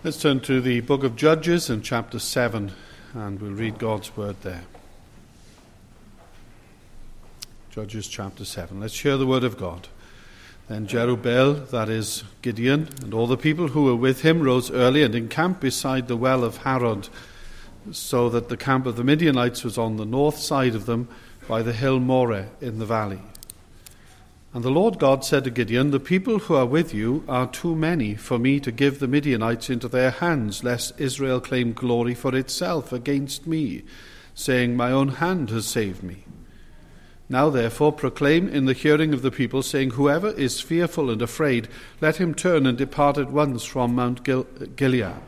Let's turn to the book of Judges in chapter 7, and we'll read God's word there. Judges chapter 7. Let's hear the word of God. Then Jerubbaal, that is Gideon, and all the people who were with him rose early and encamped beside the well of Harod, so that the camp of the Midianites was on the north side of them by the hill Moreh in the valley. And the Lord God said to Gideon, "The people who are with you are too many for me to give the Midianites into their hands, lest Israel claim glory for itself against me, saying, 'My own hand has saved me.' Now therefore proclaim in the hearing of the people, saying, 'Whoever is fearful and afraid, let him turn and depart at once from Mount Gilead.'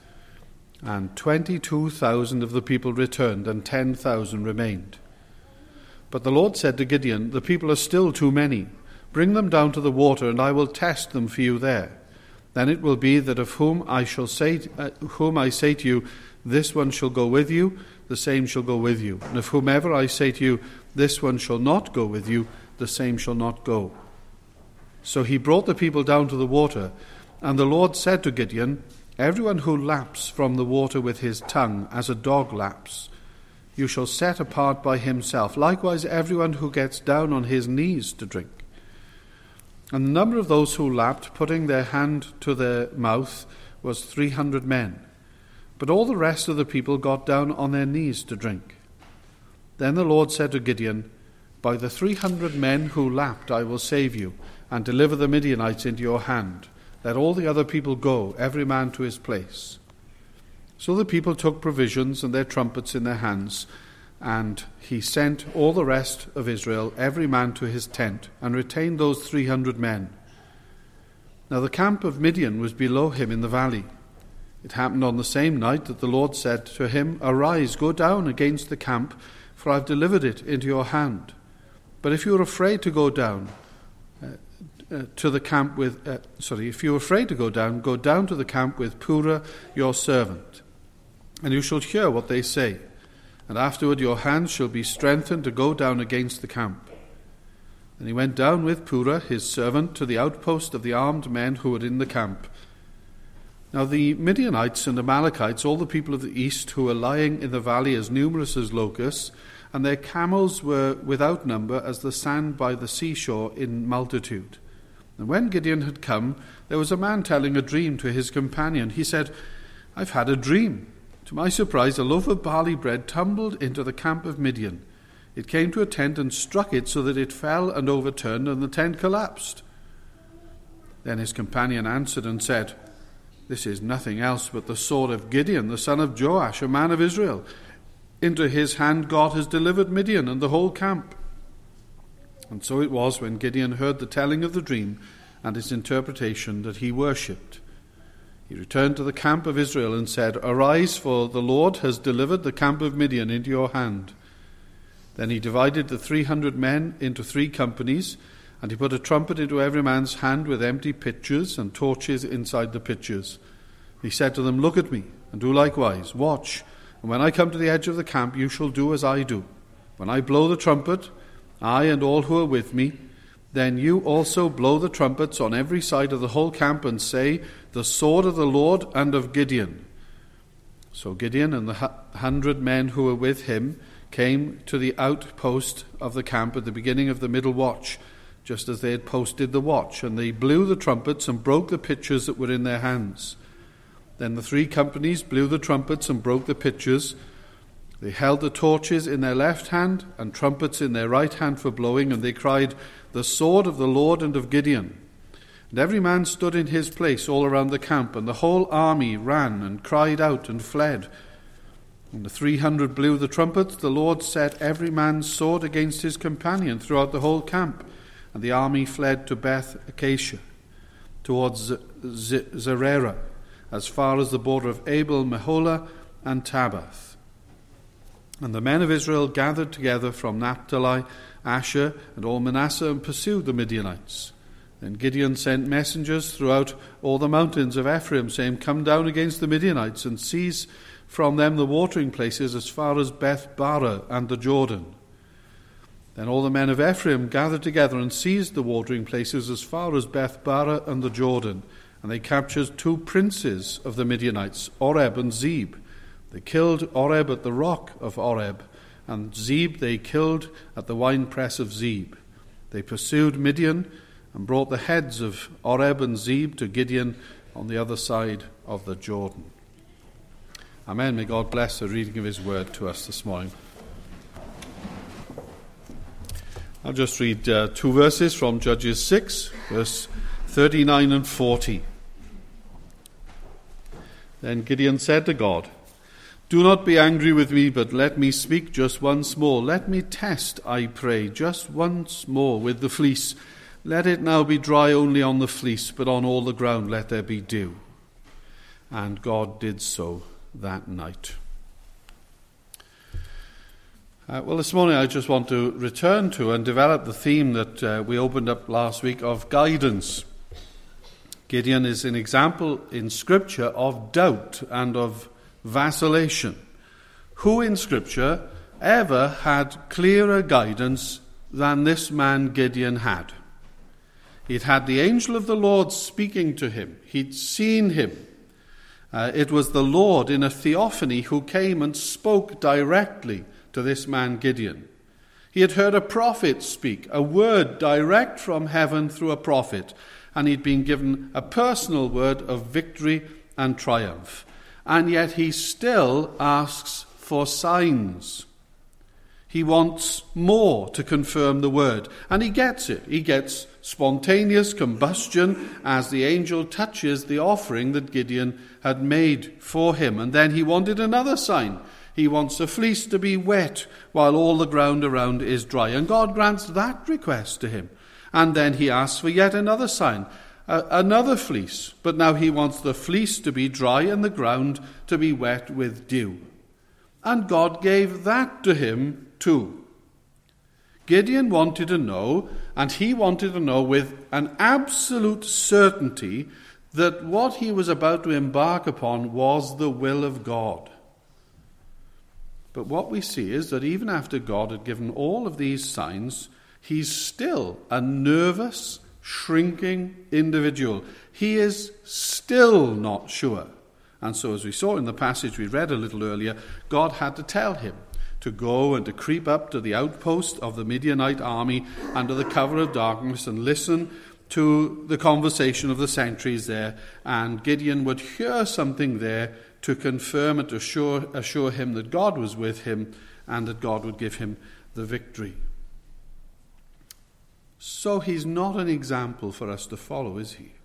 And 22,000 of the people returned, and 10,000 remained. But the Lord said to Gideon, 'The people are still too many. Bring them down to the water, and I will test them for you there. Then it will be that of whom I say to you, this one shall go with you, the same shall go with you. And of whomever I say to you, this one shall not go with you, the same shall not go.' So he brought the people down to the water, and the Lord said to Gideon, 'Everyone who laps from the water with his tongue, as a dog laps, you shall set apart by himself. Likewise everyone who gets down on his knees to drink.' And the number of those who lapped, putting their hand to their mouth, was 300 men. But all the rest of the people got down on their knees to drink. Then the Lord said to Gideon, 'By the 300 men who lapped I will save you, and deliver the Midianites into your hand. Let all the other people go, every man to his place.' So the people took provisions and their trumpets in their hands, and he sent all the rest of Israel, every man to his tent, and retained those 300 men. Now the camp of Midian was below him in the valley. It happened on the same night that the Lord said to him, 'Arise, go down against the camp, for I have delivered it into your hand. But if you are afraid to go down to the camp with, go down to the camp with Purah your servant, and you shall hear what they say. And afterward your hands shall be strengthened to go down against the camp.' And he went down with Purah his servant to the outpost of the armed men who were in the camp. Now the Midianites and Amalekites, all the people of the east, who were lying in the valley as numerous as locusts, and their camels were without number as the sand by the seashore in multitude. And when Gideon had come, there was a man telling a dream to his companion. He said, 'I've had a dream. To my surprise, a loaf of barley bread tumbled into the camp of Midian. It came to a tent and struck it so that it fell and overturned, and the tent collapsed.' Then his companion answered and said, 'This is nothing else but the sword of Gideon, the son of Joash, a man of Israel. Into his hand God has delivered Midian and the whole camp.' And so it was, when Gideon heard the telling of the dream and its interpretation, that he worshipped. He returned to the camp of Israel and said, 'Arise, for the Lord has delivered the camp of Midian into your hand.' Then he divided the 300 men into 3 companies, and he put a trumpet into every man's hand with empty pitchers and torches inside the pitchers. He said to them, 'Look at me, and do likewise. Watch, and when I come to the edge of the camp, you shall do as I do. When I blow the trumpet, I and all who are with me, then you also blow the trumpets on every side of the whole camp and say, the sword of the Lord and of Gideon.' So Gideon and the 100 men who were with him came to the outpost of the camp at the beginning of the middle watch, just as they had posted the watch, and they blew the trumpets and broke the pitchers that were in their hands. Then the 3 companies blew the trumpets and broke the pitchers. They held the torches in their left hand and trumpets in their right hand for blowing, and they cried, 'The sword of the Lord and of Gideon.' And every man stood in his place all around the camp, and the whole army ran and cried out and fled. When the 300 blew the trumpets, the Lord set every man's sword against his companion throughout the whole camp, and the army fled to Beth Acacia, towards Zererah, as far as the border of Abel Meholah and Tabbath. And the men of Israel gathered together from Naphtali, Asher, and all Manasseh, and pursued the Midianites. Then Gideon sent messengers throughout all the mountains of Ephraim, saying, 'Come down against the Midianites, and seize from them the watering places as far as Beth-barah and the Jordan.' Then all the men of Ephraim gathered together and seized the watering places as far as Beth-barah and the Jordan, and they captured 2 princes of the Midianites, Oreb and Zeb. They killed Oreb at the rock of Oreb, and Zeb they killed at the winepress of Zeb. They pursued Midian and brought the heads of Oreb and Zeb to Gideon on the other side of the Jordan. Amen. May God bless the reading of his word to us this morning. I'll just read 2 verses from Judges 6, verse 39 and 40. Then Gideon said to God, "Do not be angry with me, but let me speak just once more. Let me test, I pray, just once more with the fleece. Let it now be dry only on the fleece, but on all the ground let there be dew." And God did so that night. Well, this morning I just want to return to and develop the theme that we opened up last week of guidance. Gideon is an example in Scripture of doubt and of vacillation. Who in Scripture ever had clearer guidance than this man Gideon had? He'd had the angel of the Lord speaking to him. He'd seen him. It was the Lord in a theophany who came and spoke directly to this man Gideon. He had heard a prophet speak, a word direct from heaven through a prophet, and he'd been given a personal word of victory and triumph. And yet he still asks for signs. He wants more to confirm the word, and he gets it. He gets spontaneous combustion as the angel touches the offering that Gideon had made for him. And then he wanted another sign. He wants the fleece to be wet while all the ground around is dry. And God grants that request to him. And then he asks for yet another sign, another fleece. But now he wants the fleece to be dry and the ground to be wet with dew. And God gave that to him too. Gideon wanted to know, and he wanted to know with an absolute certainty, that what he was about to embark upon was the will of God. But what we see is that even after God had given all of these signs, he's still a nervous, shrinking individual. He is still not sure. And so, as we saw in the passage we read a little earlier, God had to tell him to go and to creep up to the outpost of the Midianite army under the cover of darkness and listen to the conversation of the sentries there. And Gideon would hear something there to confirm and to assure him that God was with him and that God would give him the victory. So he's not an example for us to follow, is he?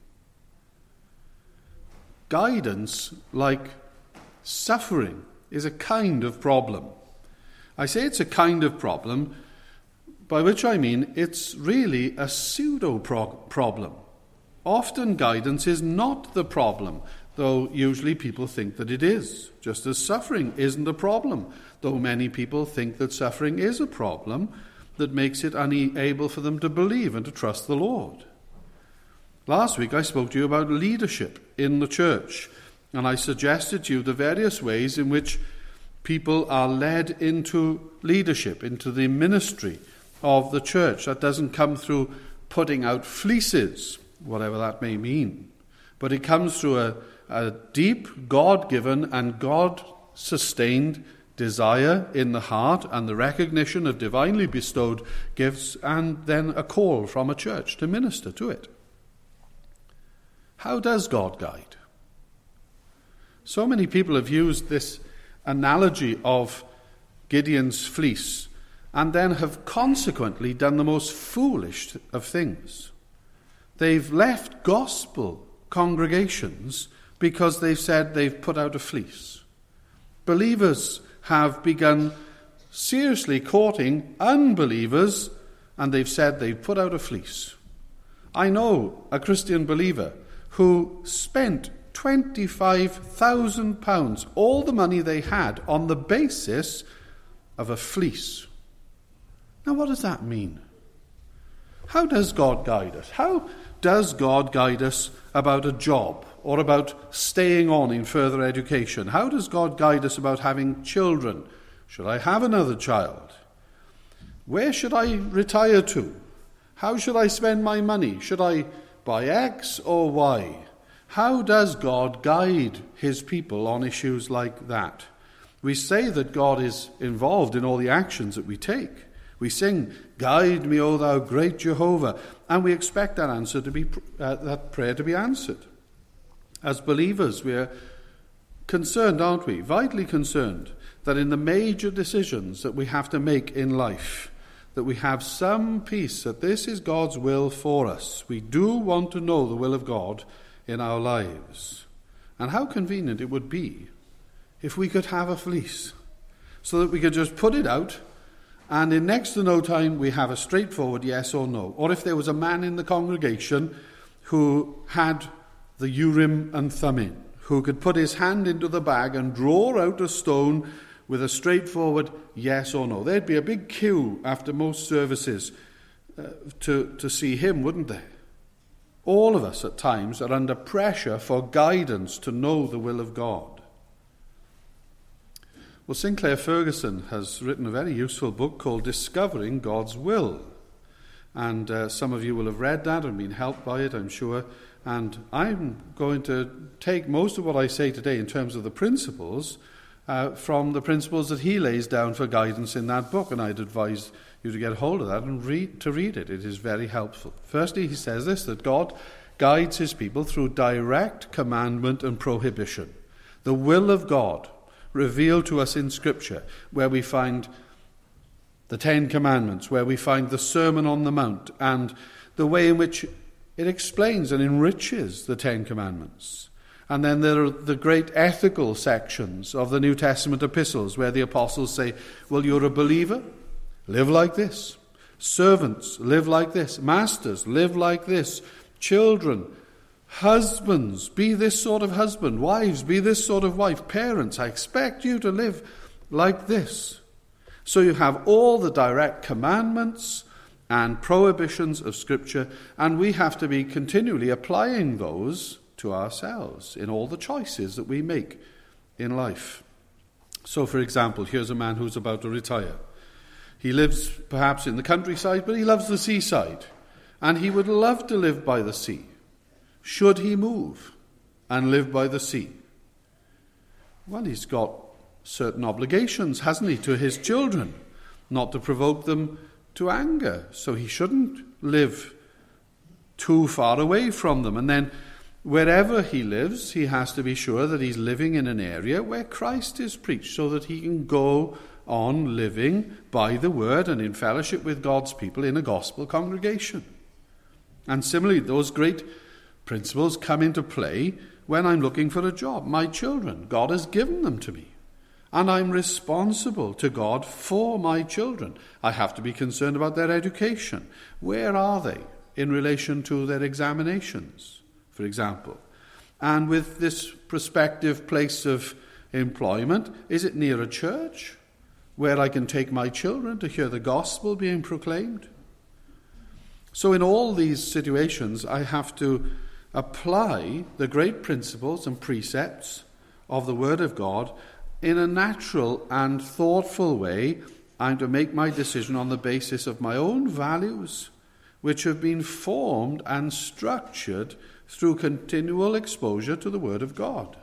Guidance, like suffering, is a kind of problem. I say it's a kind of problem, by which I mean it's really a pseudo-problem. Often guidance is not the problem, though usually people think that it is, just as suffering isn't a problem, though many people think that suffering is a problem that makes it unable for them to believe and to trust the Lord. Last week I spoke to you about leadership in the church, and I suggested to you the various ways in which people are led into leadership, into the ministry of the church. That doesn't come through putting out fleeces, whatever that may mean, but it comes through a deep, God-given and God-sustained desire in the heart and the recognition of divinely bestowed gifts, and then a call from a church to minister to it. How does God guide? So many people have used this analogy of Gideon's fleece and then have consequently done the most foolish of things. They've left gospel congregations because they've said they've put out a fleece. Believers have begun seriously courting unbelievers and they've said they've put out a fleece. I know a Christian believer who spent £25,000, all the money they had, on the basis of a fleece. Now, what does that mean? How does God guide us? How does God guide us about a job or about staying on in further education? How does God guide us about having children? Should I have another child? Where should I retire to? How should I spend my money? Should I buy X or Y? How does God guide his people on issues like that? We say that God is involved in all the actions that we take. We sing, "Guide me, O thou great Jehovah," and we expect that prayer to be answered. As believers, we are concerned, aren't we? Vitally concerned that in the major decisions that we have to make in life, that we have some peace that this is God's will for us. We do want to know the will of God in our lives. And how convenient it would be if we could have a fleece so that we could just put it out and in next to no time we have a straightforward yes or no. Or if there was a man in the congregation who had the Urim and Thummim, who could put his hand into the bag and draw out a stone with a straightforward yes or no. There'd be a big queue after most services to see him, wouldn't there? All of us at times are under pressure for guidance to know the will of God. Well, Sinclair Ferguson has written a very useful book called Discovering God's Will. And some of you will have read that and been helped by it, I'm sure. And I'm going to take most of what I say today in terms of the principles from the principles that he lays down for guidance in that book. And I'd advise you to get hold of that and read it. It is very helpful. Firstly, he says this, that God guides his people through direct commandment and prohibition. The will of God revealed to us in Scripture, where we find the Ten Commandments, where we find the Sermon on the Mount, and the way in which it explains and enriches the Ten Commandments. And then there are the great ethical sections of the New Testament epistles, where the apostles say, well, you're a believer, live like this. Servants, live like this. Masters, live like this. Children, husbands, be this sort of husband. Wives, be this sort of wife. Parents, I expect you to live like this. So you have all the direct commandments and prohibitions of Scripture, and we have to be continually applying those to ourselves in all the choices that we make in life. So, for example, here's a man who's about to retire. He lives perhaps in the countryside, but he loves the seaside, and he would love to live by the sea. Should he move and live by the sea? Well, he's got certain obligations, hasn't he, to his children, not to provoke them to anger. So he shouldn't live too far away from them. And then wherever he lives, he has to be sure that he's living in an area where Christ is preached, so that he can go on living by the word and in fellowship with God's people in a gospel congregation. And similarly, those great principles come into play when I'm looking for a job. My children, God has given them to me, and I'm responsible to God for my children. I have to be concerned about their education. Where are they in relation to their examinations, for example? And with this prospective place of employment, is it near a church where I can take my children to hear the gospel being proclaimed? So in all these situations, I have to apply the great principles and precepts of the Word of God in a natural and thoughtful way. I'm to make my decision on the basis of my own values, which have been formed and structured through continual exposure to the Word of God.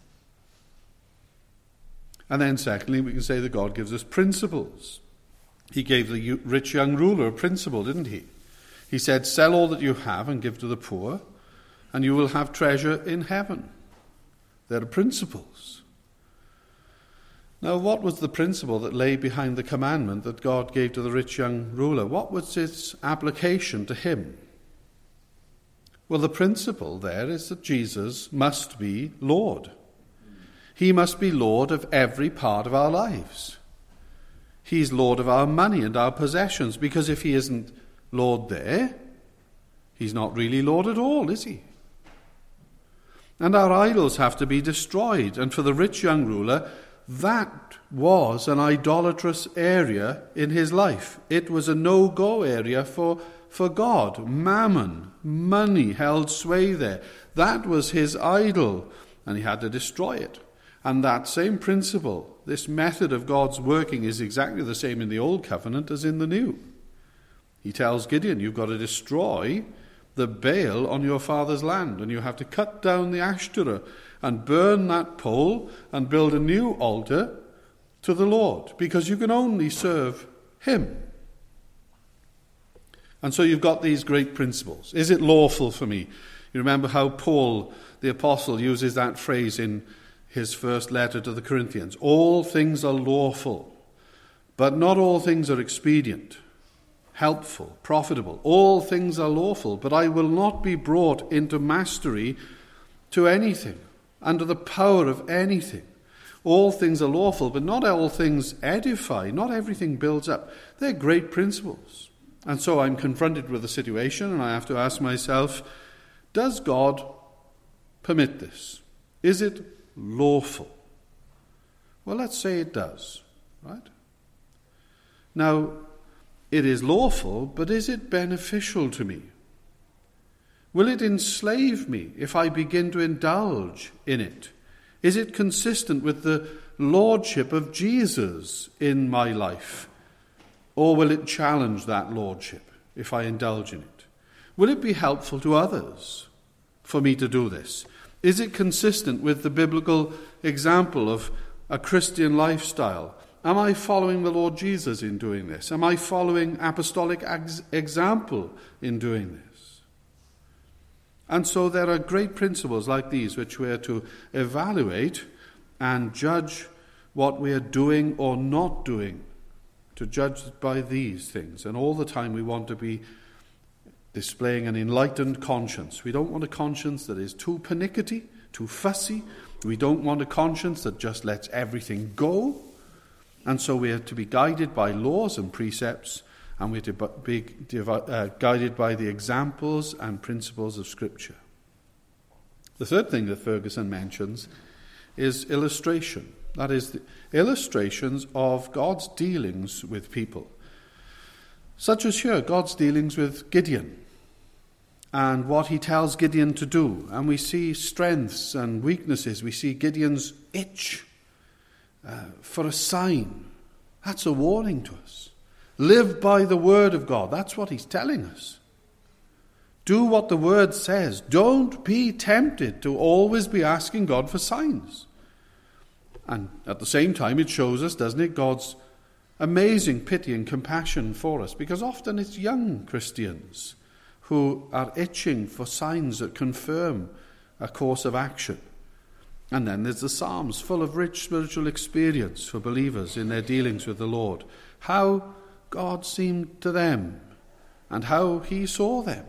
And then secondly, we can say that God gives us principles. He gave the rich young ruler a principle, didn't he? He said, sell all that you have and give to the poor, and you will have treasure in heaven. There are principles. Now, what was the principle that lay behind the commandment that God gave to the rich young ruler? What was its application to him? Well, the principle there is that Jesus must be Lord. He must be Lord of every part of our lives. He's Lord of our money and our possessions, because if he isn't Lord there, he's not really Lord at all, is he? And our idols have to be destroyed. And for the rich young ruler, that was an idolatrous area in his life. It was a no-go area for God. Mammon, money, held sway there. That was his idol, and he had to destroy it. And that same principle, this method of God's working, is exactly the same in the Old Covenant as in the New. He tells Gideon, you've got to destroy the Baal on your father's land, and you have to cut down the Ashtoreth and burn that pole and build a new altar to the Lord, because you can only serve him. And so you've got these great principles. Is it lawful for me? You remember how Paul, the apostle, uses that phrase in his first letter to the Corinthians. All things are lawful, but not all things are expedient, helpful, profitable. All things are lawful, but I will not be brought into mastery to anything, under the power of anything. All things are lawful, but not all things edify. Not everything builds up. They're great principles. And so I'm confronted with a situation, and I have to ask myself, does God permit this? Is it lawful? Well, let's say it does, right? Now, it is lawful, but is it beneficial to me? Will it enslave me if I begin to indulge in it? Is it consistent with the lordship of Jesus in my life? Or will it challenge that lordship if I indulge in it? Will it be helpful to others for me to do this? Is it consistent with the biblical example of a Christian lifestyle? Am I following the Lord Jesus in doing this? Am I following apostolic example in doing this? And so there are great principles like these which we are to evaluate and judge what we are doing or not doing, to judge by these things. And all the time we want to be displaying an enlightened conscience. We don't want a conscience that is too pernickety, too fussy. We don't want a conscience that just lets everything go. And so we are to be guided by laws and precepts, and we're to be guided by the examples and principles of Scripture. The third thing that Ferguson mentions is illustration. That is, the illustrations of God's dealings with people. Such as here, God's dealings with Gideon and what he tells Gideon to do. And we see strengths and weaknesses. We see Gideon's itch for a sign. That's a warning to us. Live by the word of God. That's what he's telling us. Do what the word says. Don't be tempted to always be asking God for signs. And at the same time, it shows us, doesn't it, God's amazing pity and compassion for us. Because often it's young Christians who are itching for signs that confirm a course of action. And then there's the Psalms, full of rich spiritual experience for believers in their dealings with the Lord. How God seemed to them and how he saw them.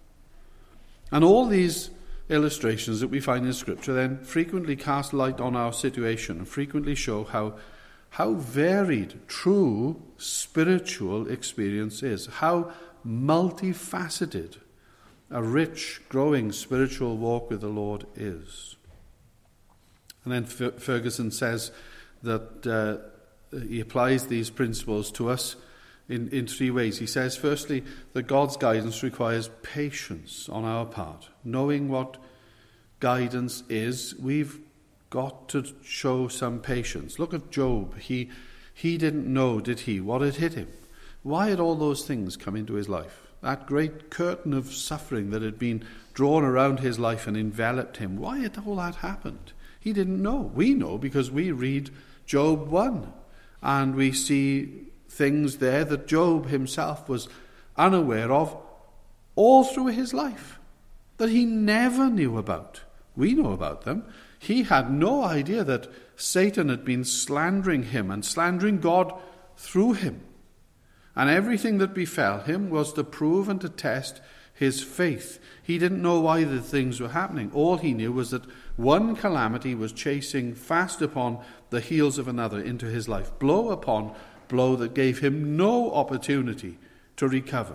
And all these illustrations that we find in Scripture then frequently cast light on our situation and frequently show how varied true spiritual experience is, how multifaceted a rich, growing spiritual walk with the Lord is. And then Ferguson says that he applies these principles to us in three ways. He says, firstly, that God's guidance requires patience on our part. Knowing what guidance is, we've got to show some patience. Look at Job. He didn't know, did he, what had hit him? Why had all those things come into his life? That great curtain of suffering that had been drawn around his life and enveloped him. Why had all that happened? He didn't know. We know because we read Job 1 and we see things there that Job himself was unaware of all through his life, that he never knew about. We know about them. He had no idea that Satan had been slandering him and slandering God through him. And everything that befell him was to prove and to test his faith. He didn't know why the things were happening. All he knew was that one calamity was chasing fast upon the heels of another into his life, blow upon blow that gave him no opportunity to recover.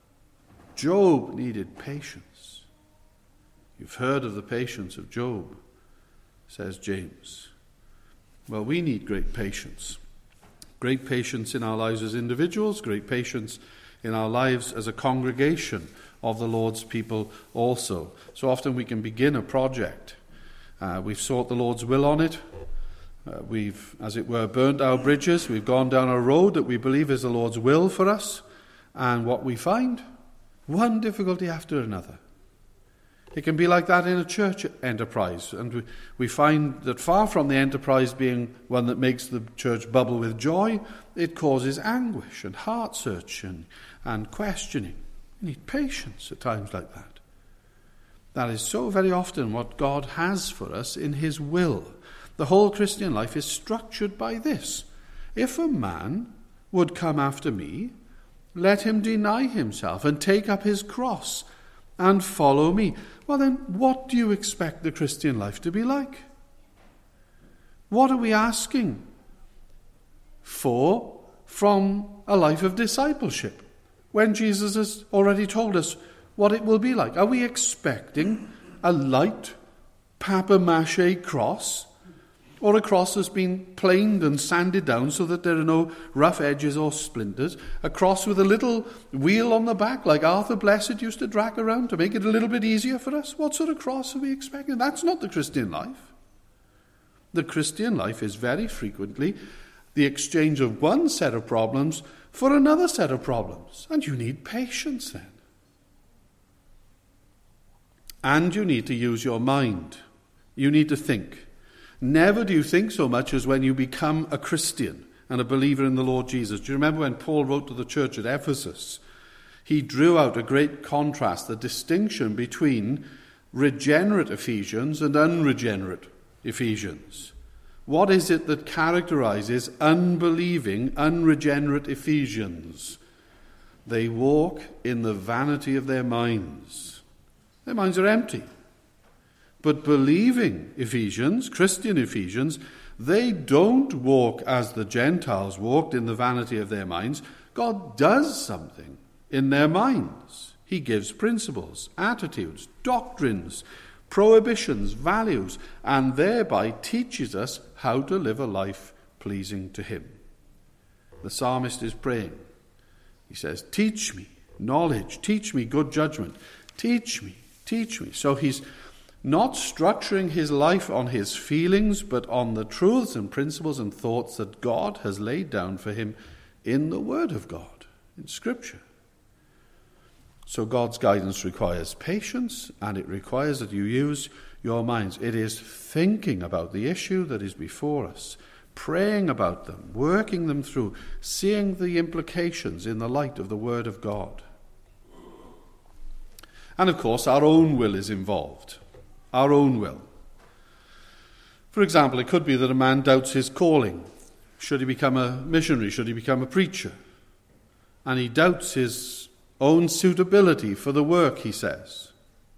Job needed patience. You've heard of the patience of Job, says James. Well, we need great patience. Great patience in our lives as individuals, great patience in our lives as a congregation of the Lord's people also. So often we can begin a project. We've sought the Lord's will on it. We've, as it were, burnt our bridges. We've gone down a road that we believe is the Lord's will for us. And what we find? One difficulty after another. It can be like that in a church enterprise. And we find that far from the enterprise being one that makes the church bubble with joy, it causes anguish and heart searching and questioning. You need patience at times like that. That is so very often what God has for us in his will. The whole Christian life is structured by this. If a man would come after me, let him deny himself and take up his cross and follow me. Well then, what do you expect the Christian life to be like? What are we asking for from a life of discipleship when Jesus has already told us what it will be like? Are we expecting a light papier-mâché cross, or a cross that's been planed and sanded down so that there are no rough edges or splinters? A cross with a little wheel on the back like Arthur Blessed used to drag around to make it a little bit easier for us? What sort of cross are we expecting? That's not the Christian life. The Christian life is very frequently the exchange of one set of problems for another set of problems. And you need patience then. And you need to use your mind. You need to think. Never do you think so much as when you become a Christian and a believer in the Lord Jesus. Do you remember when Paul wrote to the church at Ephesus? He drew out a great contrast, the distinction between regenerate Ephesians and unregenerate Ephesians. What is it that characterizes unbelieving, unregenerate Ephesians? They walk in the vanity of their minds. Their minds are empty. But believing Ephesians, Christian Ephesians, they don't walk as the Gentiles walked in the vanity of their minds. God does something in their minds. He gives principles, attitudes, doctrines, prohibitions, values, and thereby teaches us how to live a life pleasing to him. The psalmist is praying. He says, teach me knowledge, teach me good judgment, teach me. So he's not structuring his life on his feelings, but on the truths and principles and thoughts that God has laid down for him in the Word of God, in Scripture. So God's guidance requires patience, and it requires that you use your minds. It is thinking about the issue that is before us, praying about them, working them through, seeing the implications in the light of the Word of God. And of course, our own will is involved. Our own will. For example, it could be that a man doubts his calling. Should he become a missionary? Should he become a preacher? And he doubts his own suitability for the work, he says.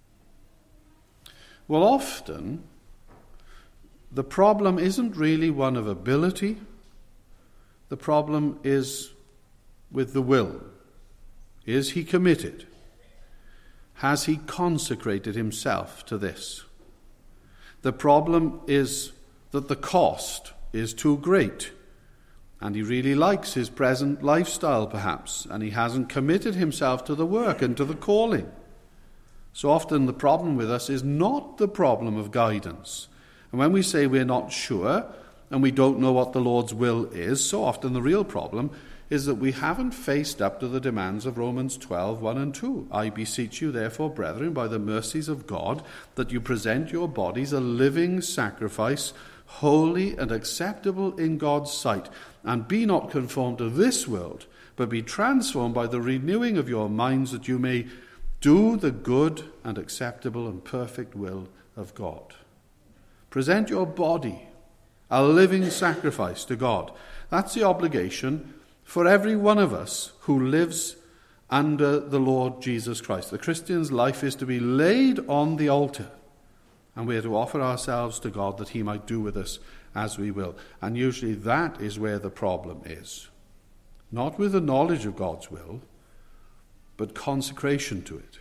Well, often, the problem isn't really one of ability. The problem is with the will. Is he committed? Has he consecrated himself to this? The problem is that the cost is too great, and he really likes his present lifestyle perhaps, and he hasn't committed himself to the work and to the calling. So often the problem with us is not the problem of guidance. And when we say we're not sure and we don't know what the Lord's will is, so often the real problem is that we haven't faced up to the demands of Romans 12, 1 and 2. I beseech you, therefore, brethren, by the mercies of God, that you present your bodies a living sacrifice, holy and acceptable in God's sight, and be not conformed to this world, but be transformed by the renewing of your minds, that you may do the good and acceptable and perfect will of God. Present your body a living sacrifice to God. That's the obligation for every one of us who lives under the Lord Jesus Christ. The Christian's life is to be laid on the altar, and we are to offer ourselves to God that he might do with us as we will. And usually that is where the problem is. Not with the knowledge of God's will, but consecration to it.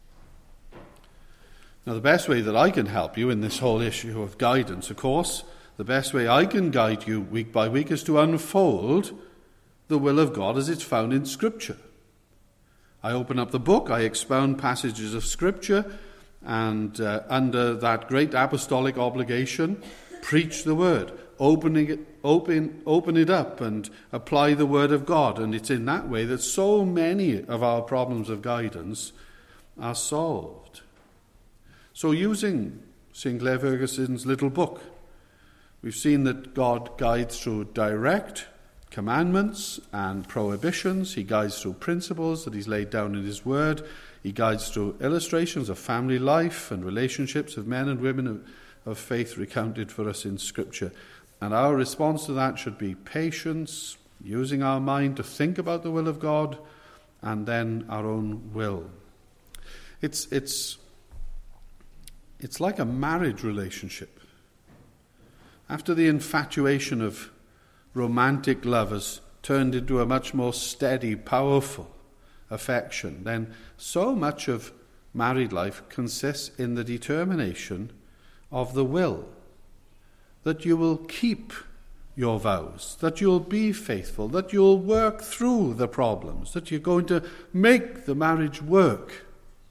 Now, the best way that I can help you in this whole issue of guidance, of course, the best way I can guide you week by week is to unfold the will of God as it's found in Scripture. I open up the book, I expound passages of Scripture, and under that great apostolic obligation, preach the Word, open it up and apply the Word of God. And it's in that way that so many of our problems of guidance are solved. So using Sinclair Ferguson's little book, we've seen that God guides through direct commandments and prohibitions. He guides through principles that he's laid down in his word. He guides through illustrations of family life and relationships of men and women of faith recounted for us in Scripture. And our response to that should be patience, using our mind to think about the will of God, and then our own will. It's like a marriage relationship. After the infatuation of romantic love has turned into a much more steady, powerful affection, then so much of married life consists in the determination of the will, that you will keep your vows, that you'll be faithful, that you'll work through the problems, that you're going to make the marriage work.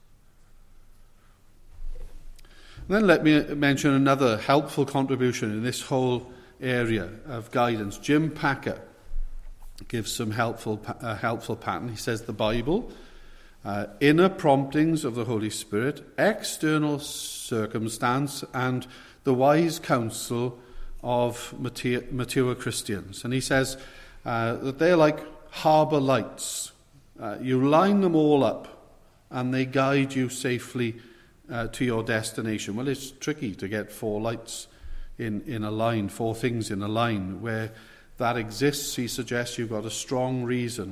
Then let me mention another helpful contribution in this whole area of guidance. Jim Packer gives some helpful pattern. He says the Bible, inner promptings of the Holy Spirit, external circumstance, and the wise counsel of mature Christians. And he says that they're like harbour lights. You line them all up and they guide you safely to your destination. Well, it's tricky to get four lights in a line, four things in a line. Where that exists, he suggests you've got a strong reason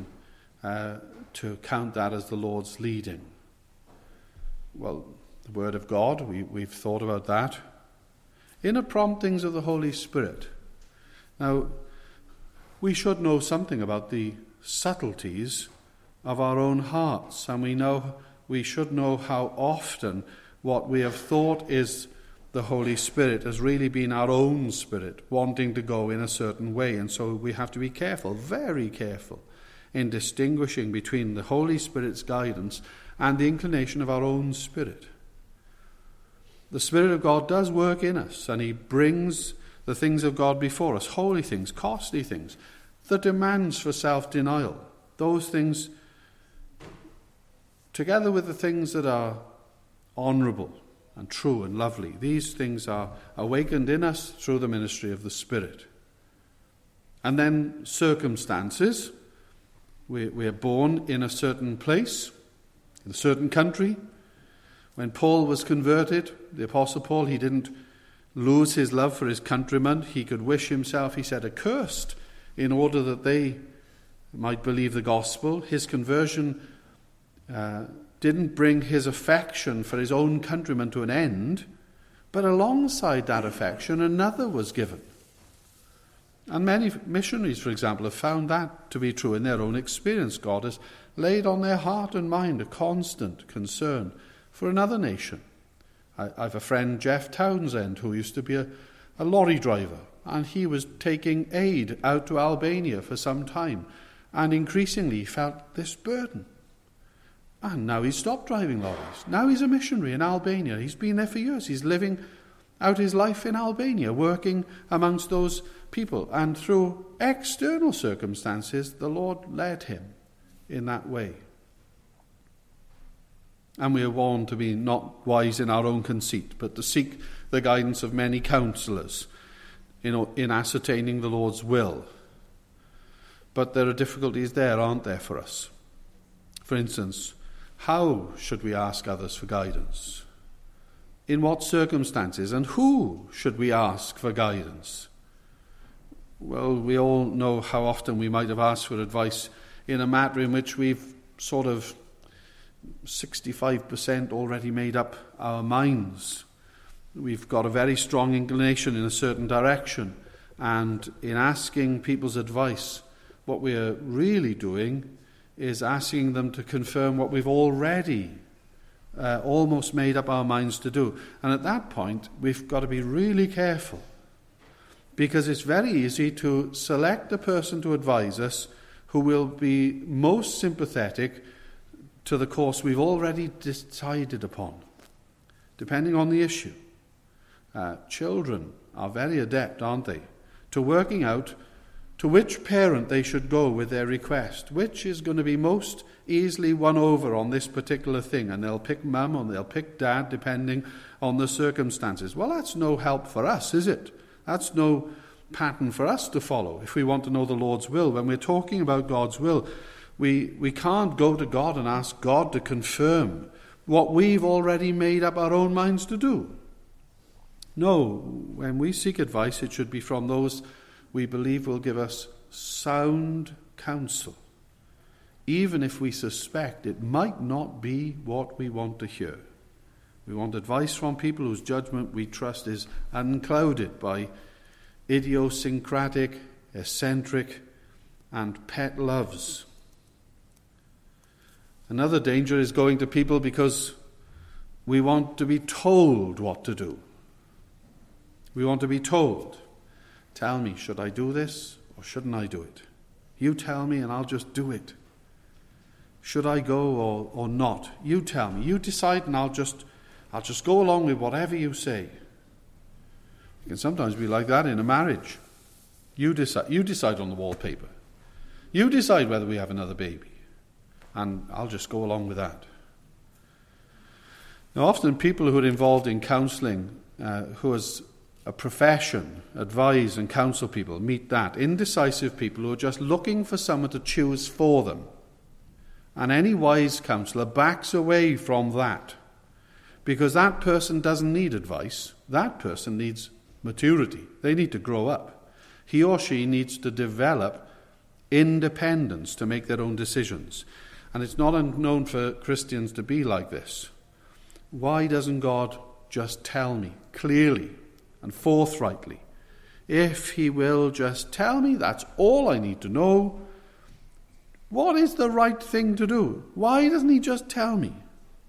to count that as the Lord's leading. Well, the Word of God, we've thought about that. Inner promptings of the Holy Spirit. Now, we should know something about the subtleties of our own hearts, and we should know how often what we have thought is the Holy Spirit has really been our own spirit wanting to go in a certain way. And so we have to be careful, very careful, in distinguishing between the Holy Spirit's guidance and the inclination of our own spirit. The Spirit of God does work in us, and he brings the things of God before us, holy things, costly things, the demands for self-denial, those things together with the things that are honourable and true and lovely. These things are awakened in us through the ministry of the Spirit. And then circumstances. We are born in a certain place, in a certain country. When Paul was converted, the Apostle Paul, he didn't lose his love for his countrymen. He could wish himself, he said, accursed, in order that they might believe the gospel. His conversion didn't bring his affection for his own countrymen to an end, but alongside that affection, another was given. And many missionaries, for example, have found that to be true in their own experience. God has laid on their heart and mind a constant concern for another nation. I have a friend, Jeff Townsend, who used to be a lorry driver, and he was taking aid out to Albania for some time, and increasingly felt this burden. And now he's stopped driving lorries. Now he's a missionary in Albania. He's been there for years. He's living out his life in Albania, working amongst those people. And through external circumstances, the Lord led him in that way. And we are warned to be not wise in our own conceit, but to seek the guidance of many counselors in ascertaining the Lord's will. But there are difficulties there, aren't there, for us? For instance, how should we ask others for guidance? In what circumstances? And who should we ask for guidance? Well, we all know how often we might have asked for advice in a matter in which we've sort of 65% already made up our minds. We've got a very strong inclination in a certain direction, and in asking people's advice, what we are really doing is asking them to confirm what we've already almost made up our minds to do. And at that point, we've got to be really careful, because it's very easy to select a person to advise us who will be most sympathetic to the course we've already decided upon, depending on the issue. Children are very adept, aren't they, to working out to which parent they should go with their request, which is going to be most easily won over on this particular thing, and they'll pick mum or they'll pick dad depending on the circumstances. Well, that's no help for us, is it? That's no pattern for us to follow if we want to know the Lord's will. When we're talking about God's will, we can't go to God and ask God to confirm what we've already made up our own minds to do. No, when we seek advice, it should be from those we believe will give us sound counsel, even if we suspect it might not be what we want to hear. We want advice from people whose judgment we trust is unclouded by idiosyncratic, eccentric, and pet loves. Another danger is going to people because we want to be told what to do. We want to be told, tell me, should I do this or shouldn't I do it? You tell me and I'll just do it. Should I go or not? You tell me. You decide and I'll just go along with whatever you say. It can sometimes be like that in a marriage. You decide on the wallpaper. You decide whether we have another baby. And I'll just go along with that. Now, often people who are involved in counselling, who as a profession advise and counsel people, meet that. Indecisive people who are just looking for someone to choose for them. And any wise counsellor backs away from that. Because that person doesn't need advice. That person needs maturity. They need to grow up. He or she needs to develop independence to make their own decisions. And it's not unknown for Christians to be like this. Why doesn't God just tell me clearly and forthrightly? If he will just tell me, that's all I need to know. What is the right thing to do? Why doesn't he just tell me?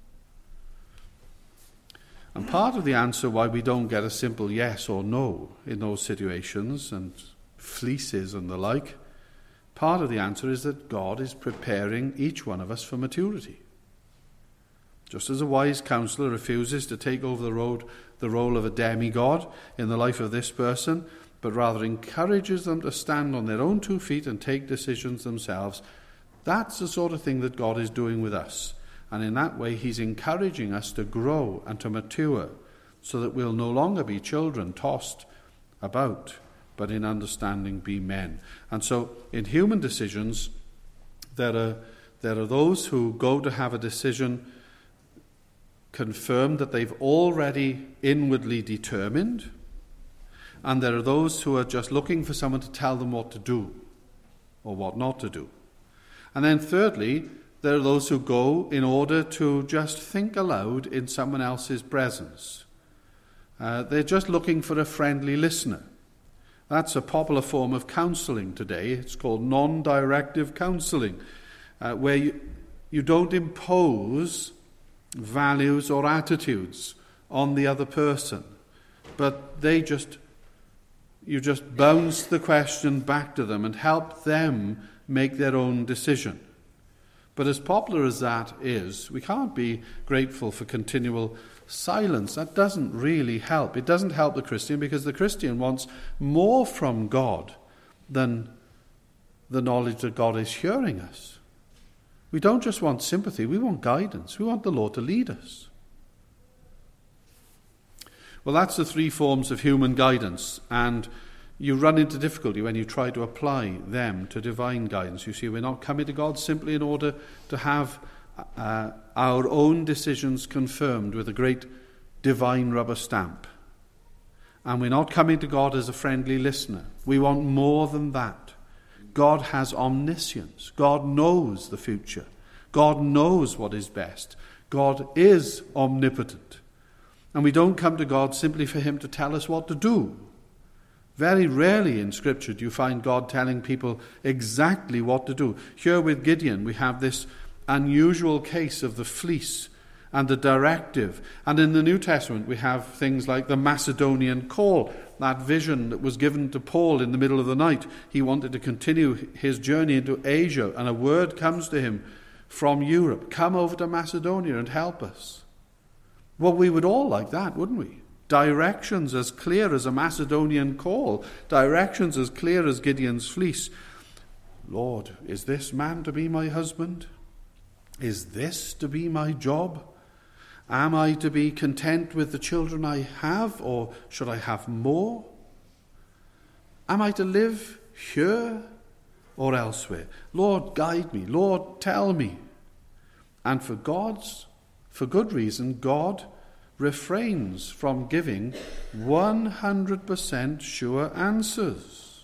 And part of the answer why we don't get a simple yes or no in those situations and fleeces and the like, part of the answer is that God is preparing each one of us for maturity. Just as a wise counselor refuses to take over the role of a demigod in the life of this person, but rather encourages them to stand on their own 2 feet and take decisions themselves, that's the sort of thing that God is doing with us. And in that way, he's encouraging us to grow and to mature so that we'll no longer be children tossed about, but in understanding be men. And so in human decisions, there are those who go to have a decision confirmed that they've already inwardly determined, and there are those who are just looking for someone to tell them what to do or what not to do. And then thirdly, there are those who go in order to just think aloud in someone else's presence. They're just looking for a friendly listener. That's a popular form of counselling today. It's called non-directive counselling, where you don't impose values or attitudes on the other person, but you just bounce the question back to them and help them make their own decision. But as popular as that is, we can't be grateful for continual silence. That doesn't really help. It doesn't help the Christian because the Christian wants more from God than the knowledge that God is hearing us. We don't just want sympathy, we want guidance. We want the Lord to lead us. Well, that's the 3 forms of human guidance, and you run into difficulty when you try to apply them to divine guidance. You see, we're not coming to God simply in order to have our own decisions confirmed with a great divine rubber stamp. And we're not coming to God as a friendly listener. We want more than that. God has omniscience. God knows the future. God knows what is best. God is omnipotent. And we don't come to God simply for him to tell us what to do. Very rarely in Scripture do you find God telling people exactly what to do. Here with Gideon, we have this unusual case of the fleece and the directive. And in the New Testament, we have things like the Macedonian call, that vision that was given to Paul in the middle of the night. He wanted to continue his journey into Asia, and a word comes to him from Europe. Come over to Macedonia and help us. Well, we would all like that, wouldn't we? directions as clear as a Macedonian call, directions as clear as Gideon's fleece. Lord, is this man to be my husband? Is this to be my job? Am I to be content with the children I have, or should I have more? Am I to live here or elsewhere? Lord, guide me. Lord, tell me. And for good reason, God refrains from giving 100% sure answers.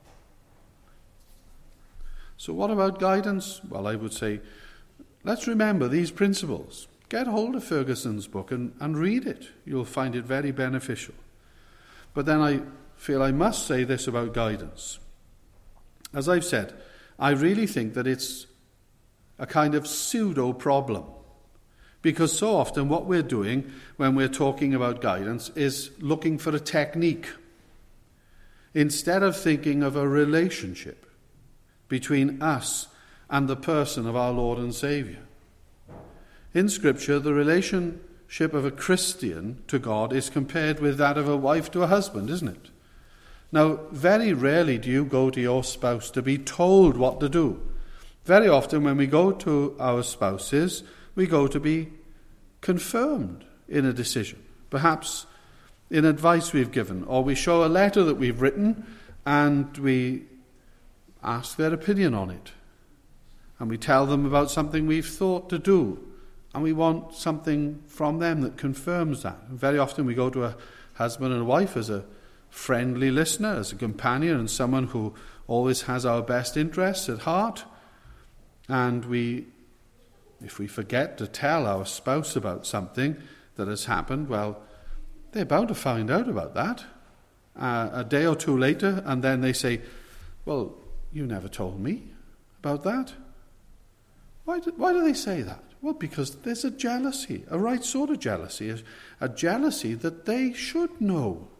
So what about guidance? Well, I would say, let's remember these principles. Get hold of Ferguson's book and read it. You'll find it very beneficial. But then I feel I must say this about guidance. As I've said, I really think that it's a kind of pseudo-problem. Because so often what we're doing when we're talking about guidance is looking for a technique, instead of thinking of a relationship between us and the person of our Lord and Saviour. In Scripture, the relationship of a Christian to God is compared with that of a wife to a husband, isn't it? Now, very rarely do you go to your spouse to be told what to do. Very often when we go to our spouses, we go to be confirmed in a decision, perhaps in advice we've given, or we show a letter that we've written and we ask their opinion on it. And we tell them about something we've thought to do, and we want something from them that confirms that. And very often we go to a husband and a wife as a friendly listener, as a companion, and someone who always has our best interests at heart. And if we forget to tell our spouse about something that has happened, well, they're bound to find out about that a day or two later, and then they say, well, you never told me about that. Why do they say that? Well, because there's a jealousy, a right sort of jealousy, a jealousy that they should know.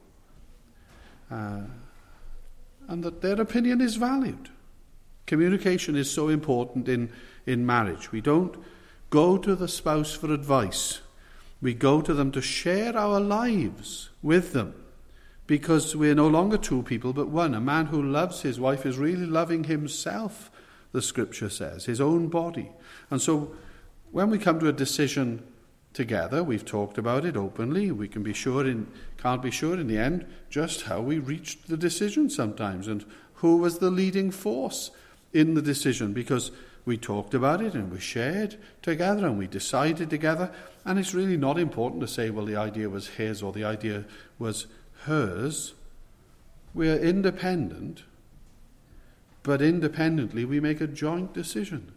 And that their opinion is valued. Communication is so important in marriage. We don't go to the spouse for advice. We go to them to share our lives with them, because we're no longer two people but one. A man who loves his wife is really loving himself, the Scripture says, his own body. And so when we come to a decision together, we've talked about it openly. We can't be sure in the end just how we reached the decision sometimes and who was the leading force in the decision, because we talked about it and we shared together and we decided together. And it's really not important to say, well, the idea was his or the idea was hers. We're independent, but independently we make a joint decision.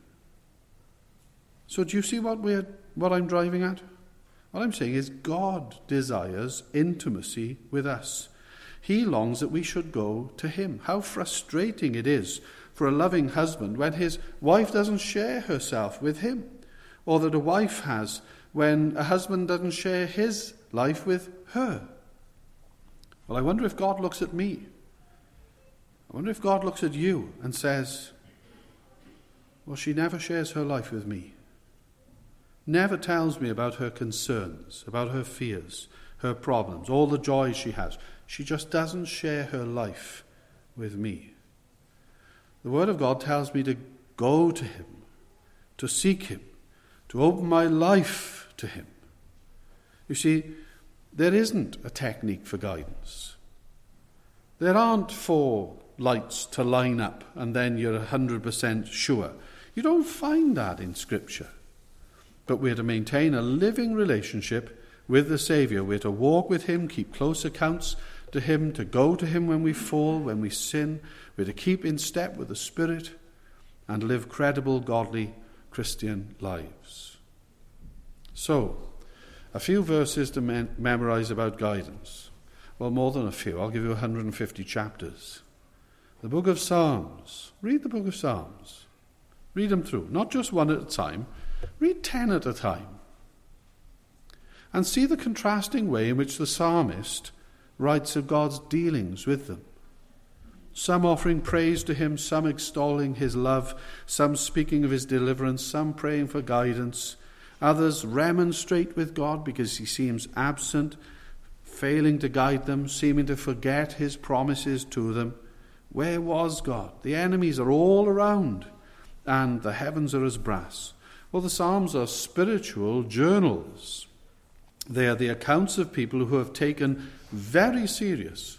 So do you see what I'm driving at? What I'm saying is God desires intimacy with us. He longs that we should go to him. How frustrating it is for a loving husband when his wife doesn't share herself with him, or that a wife has when a husband doesn't share his life with her. Well, I wonder if God looks at me. I wonder if God looks at you and says, well, she never shares her life with me. Never tells me about her concerns, about her fears, her problems, all the joys she has. She just doesn't share her life with me. The Word of God tells me to go to him, to seek him, to open my life to him. You see, there isn't a technique for guidance. There aren't 4 lights to line up and then you're 100% sure. You don't find that in Scripture. But we're to maintain a living relationship with the Saviour. We're to walk with him, keep close accounts to him, to go to him when we fall, when we sin. We're to keep in step with the Spirit and live credible, godly Christian lives. So, a few verses to memorize about guidance. Well, more than a few. I'll give you 150 chapters. The book of Psalms. Read the book of Psalms. Read them through. Not just one at a time. Read 10 at a time. And see the contrasting way in which the psalmist writes of God's dealings with them. Some offering praise to him, some extolling his love, some speaking of his deliverance, some praying for guidance. Others remonstrate with God because he seems absent, failing to guide them, seeming to forget his promises to them. Where was God? The enemies are all around, and the heavens are as brass. Well, the Psalms are spiritual journals. They are the accounts of people who have taken very seriously,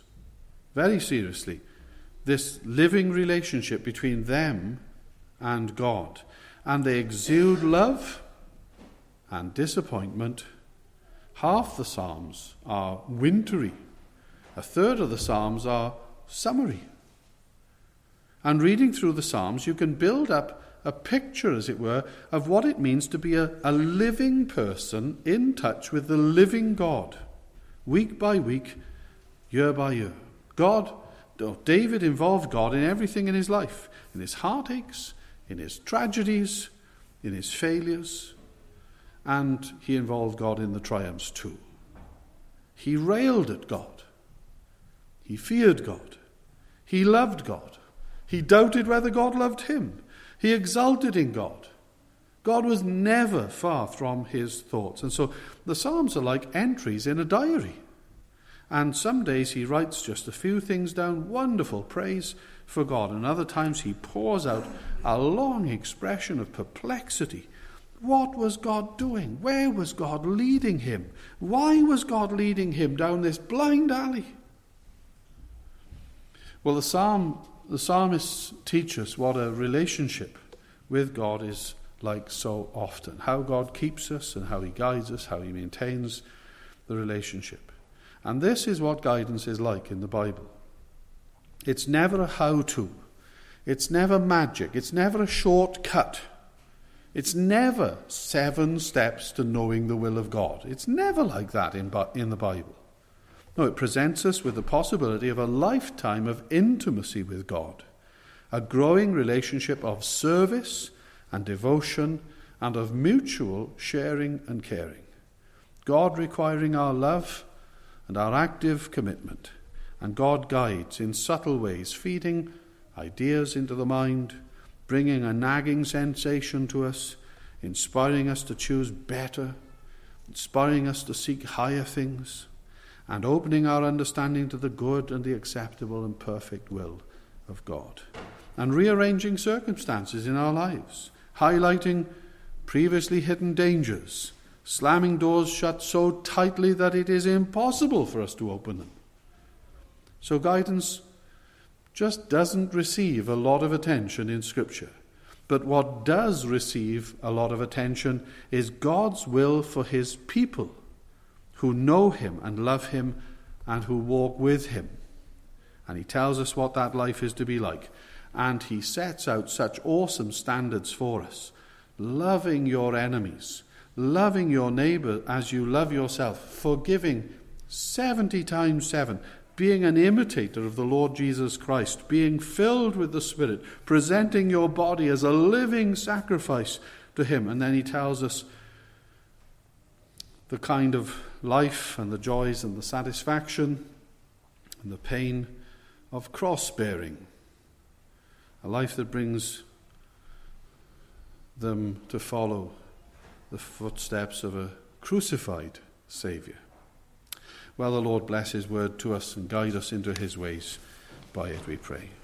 this living relationship between them and God. And they exude love and disappointment. Half the Psalms are wintry. A third of the Psalms are summery. And reading through the Psalms, you can build up a picture, as it were, of what it means to be a living person in touch with the living God, week by week, year by year. David involved God in everything in his life, in his heartaches, in his tragedies, in his failures, and he involved God in the triumphs too. He railed at God. He feared God. He loved God. He doubted whether God loved him. He exulted in God. God was never far from his thoughts. And so the Psalms are like entries in a diary. And some days he writes just a few things down, wonderful praise for God. And other times he pours out a long expression of perplexity. What was God doing? Where was God leading him? Why was God leading him down this blind alley? Well, the psalmists teach us what a relationship with God is like so often. How God keeps us and how he guides us, how he maintains the relationship. And this is what guidance is like in the Bible. It's never a how-to. It's never magic. It's never a shortcut. It's never 7 steps to knowing the will of God. It's never like that in the Bible. No, it presents us with the possibility of a lifetime of intimacy with God, a growing relationship of service and devotion and of mutual sharing and caring. God requiring our love and our active commitment, and God guides in subtle ways, feeding ideas into the mind, bringing a nagging sensation to us, inspiring us to choose better, inspiring us to seek higher things, and opening our understanding to the good and the acceptable and perfect will of God, and rearranging circumstances in our lives, highlighting previously hidden dangers, slamming doors shut so tightly that it is impossible for us to open them. So guidance just doesn't receive a lot of attention in Scripture. But what does receive a lot of attention is God's will for his people who know him and love him and who walk with him. And he tells us what that life is to be like. And he sets out such awesome standards for us. Loving your enemies, loving your neighbor as you love yourself, forgiving 70 times 7, being an imitator of the Lord Jesus Christ, being filled with the Spirit, presenting your body as a living sacrifice to him. And then he tells us the kind of life and the joys and the satisfaction and the pain of cross-bearing, a life that brings them to follow the footsteps of a crucified Saviour. Well, the Lord bless his word to us and guide us into his ways. By it we pray.